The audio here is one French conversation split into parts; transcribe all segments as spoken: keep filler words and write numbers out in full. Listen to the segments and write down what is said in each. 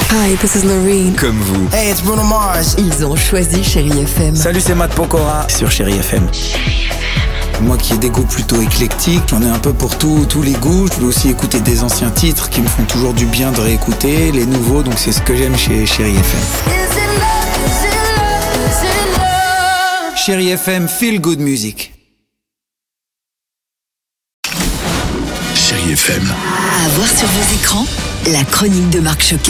Hi, this is Loreen. Comme vous. Hey, it's Bruno Mars. Ils ont choisi Chérie F M. Salut, c'est Matt Pokora sur Chérie F M. Moi qui ai des goûts plutôt éclectiques, j'en ai un peu pour tout, tous les goûts. Je peux aussi écouter des anciens titres qui me font toujours du bien de réécouter, les nouveaux, donc c'est ce que j'aime chez Chérie F M. Chérie F M, feel good music. Chérie F M. À voir sur vos écrans, la chronique de Marc Choquet.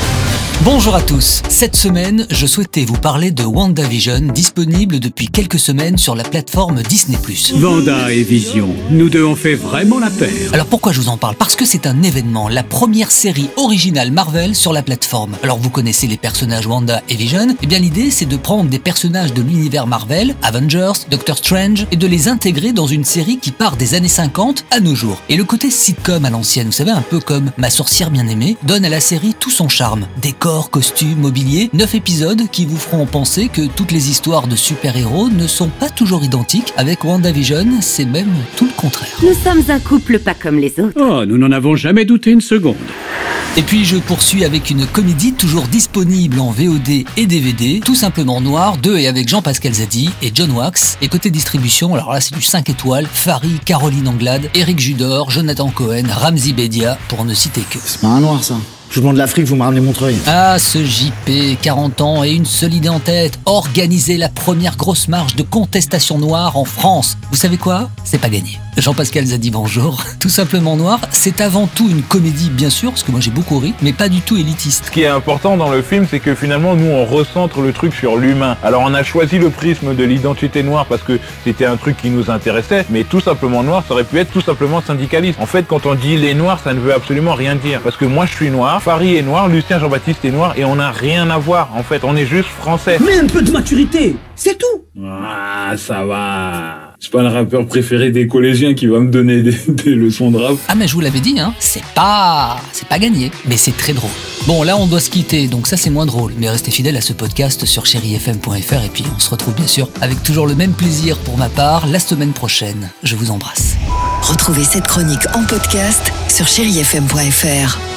Bonjour à tous. Cette semaine, je souhaitais vous parler de WandaVision, disponible depuis quelques semaines sur la plateforme Disney plus. Wanda et Vision, nous deux on fait vraiment la paire. Alors pourquoi je vous en parle ? Parce que c'est un événement, la première série originale Marvel sur la plateforme. Alors vous connaissez les personnages Wanda et Vision, et bien l'idée c'est de prendre des personnages de l'univers Marvel, Avengers, Doctor Strange, et de les intégrer dans une série qui part des années cinquante à nos jours. Et le côté sitcom à l'ancienne, vous savez, un peu comme Ma sorcière bien-aimée, donne à la série tout son charme. Décor, costumes, mobilier, neuf épisodes qui vous feront penser que toutes les histoires de super-héros ne sont pas toujours identiques. Avec WandaVision, c'est même tout le contraire. Nous sommes un couple pas comme les autres. Oh, nous n'en avons jamais douté une seconde. Et puis je poursuis avec une comédie toujours disponible en V O D et D V D, Tout simplement noir, de et avec Jean-Pascal Zadi et John Wax. Et côté distribution, alors là c'est du cinq étoiles, Farid, Caroline Anglade, Éric Judor, Jonathan Cohen, Ramzi Bedia, pour ne citer que. C'est pas un noir, ça. Je vous demande l'Afrique, vous me ramenez Montreuil. Ah, ce J P, quarante ans et une seule idée en tête, organiser la première grosse marche de contestation noire en France. Vous savez quoi ? C'est pas gagné. Jean-Pascal Zadi, bonjour. Tout simplement noir, c'est avant tout une comédie, bien sûr, parce que moi j'ai beaucoup ri, mais pas du tout élitiste. Ce qui est important dans le film, c'est que finalement, nous, on recentre le truc sur l'humain. Alors, on a choisi le prisme de l'identité noire parce que c'était un truc qui nous intéressait, mais tout simplement noir, ça aurait pu être tout simplement syndicaliste. En fait, quand on dit les noirs, ça ne veut absolument rien dire. Parce que moi, je suis noir, Farid est noir, Lucien Jean-Baptiste est noir, et on n'a rien à voir. En fait, on est juste français. Mais un peu de maturité, c'est tout. Ah, ça va. C'est pas le rappeur préféré des collégiens qui va me donner des, des leçons de rap. Ah mais je vous l'avais dit, hein, c'est pas... c'est pas gagné, mais c'est très drôle. Bon, là on doit se quitter, donc ça c'est moins drôle, mais restez fidèles à ce podcast sur chéri f m point f r et puis on se retrouve bien sûr avec toujours le même plaisir pour ma part la semaine prochaine. Je vous embrasse. Retrouvez cette chronique en podcast sur chéri f m point f r.